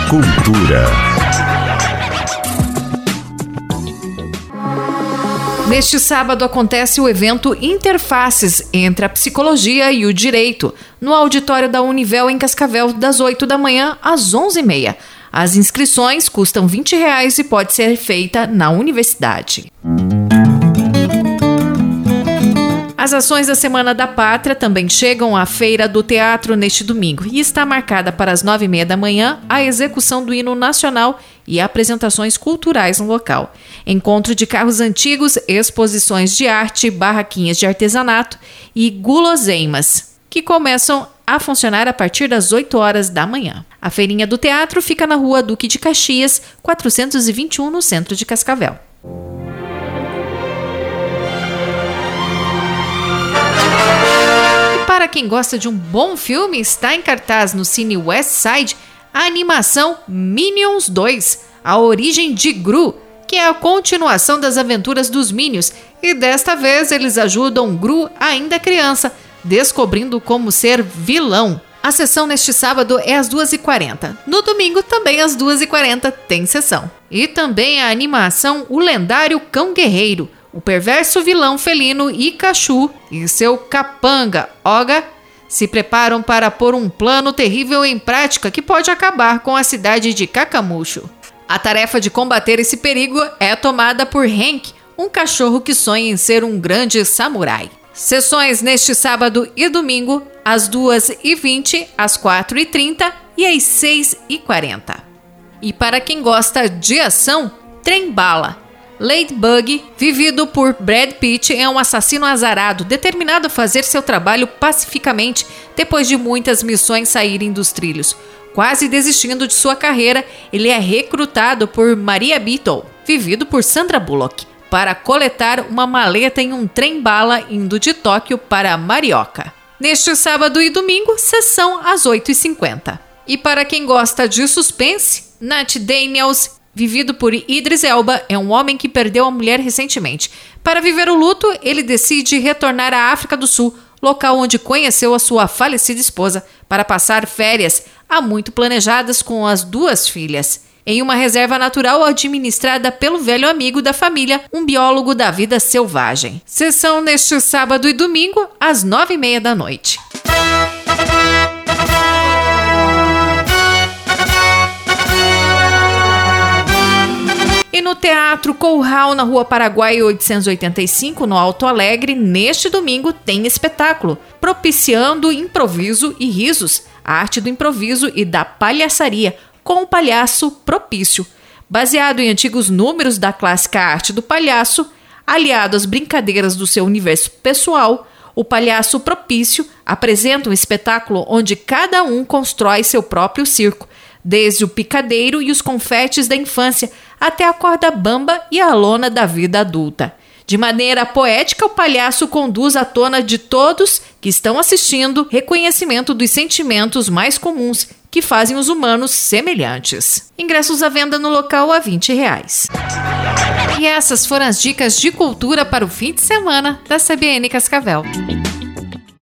Cultura. Neste sábado acontece o evento Interfaces entre a Psicologia e o Direito, no auditório da Univel em Cascavel, das 8 da manhã às 11h30. As inscrições custam R$20 e pode ser feita na universidade. As ações da Semana da Pátria também chegam à Feira do Teatro neste domingo e está marcada para as 9h30 da manhã a execução do hino nacional e apresentações culturais no local. Encontro de carros antigos, exposições de arte, barraquinhas de artesanato e guloseimas, que começam a funcionar a partir das 8 horas da manhã. A Feirinha do Teatro fica na Rua Duque de Caxias, 421, no centro de Cascavel. Para quem gosta de um bom filme, está em cartaz no Cine Westside a animação Minions 2, A Origem de Gru, que é a continuação das aventuras dos Minions, e desta vez eles ajudam Gru, ainda criança, descobrindo como ser vilão. A sessão neste sábado é às 2h40. No domingo, também às 2h40, tem sessão. E também a animação O Lendário Cão Guerreiro, o perverso vilão felino Ikachu e seu capanga, Oga, se preparam para pôr um plano terrível em prática que pode acabar com a cidade de Kakamushu. A tarefa de combater esse perigo é tomada por Hank, um cachorro que sonha em ser um grande samurai. Sessões neste sábado e domingo, às 2h20, às 4h30 e às 6h40. E para quem gosta de ação, Trem Bala. Ladybug, vivido por Brad Pitt, é um assassino azarado, determinado a fazer seu trabalho pacificamente depois de muitas missões saírem dos trilhos. Quase desistindo de sua carreira, ele é recrutado por Maria Beetle, vivido por Sandra Bullock, para coletar uma maleta em um trem-bala indo de Tóquio para Morioka. Neste sábado e domingo, sessão às 8h50. E para quem gosta de suspense, Nat Daniels, vivido por Idris Elba, é um homem que perdeu a mulher recentemente. Para viver o luto, ele decide retornar à África do Sul, local onde conheceu a sua falecida esposa, para passar férias, há muito planejadas, com as 2 filhas, em uma reserva natural administrada pelo velho amigo da família, um biólogo da vida selvagem. Sessão neste sábado e domingo, às 9h30 da noite. E no Teatro Curral, na Rua Paraguai 885, no Alto Alegre, neste domingo tem espetáculo, propiciando improviso e risos, a arte do improviso e da palhaçaria, com o palhaço Propício. Baseado em antigos números da clássica arte do palhaço, aliado às brincadeiras do seu universo pessoal, o palhaço Propício apresenta um espetáculo onde cada um constrói seu próprio circo, desde o picadeiro e os confetes da infância até a corda bamba e a lona da vida adulta. De maneira poética, o palhaço conduz à tona de todos que estão assistindo reconhecimento dos sentimentos mais comuns que fazem os humanos semelhantes. Ingressos à venda no local a R$20. E essas foram as dicas de cultura para o fim de semana da CBN Cascavel.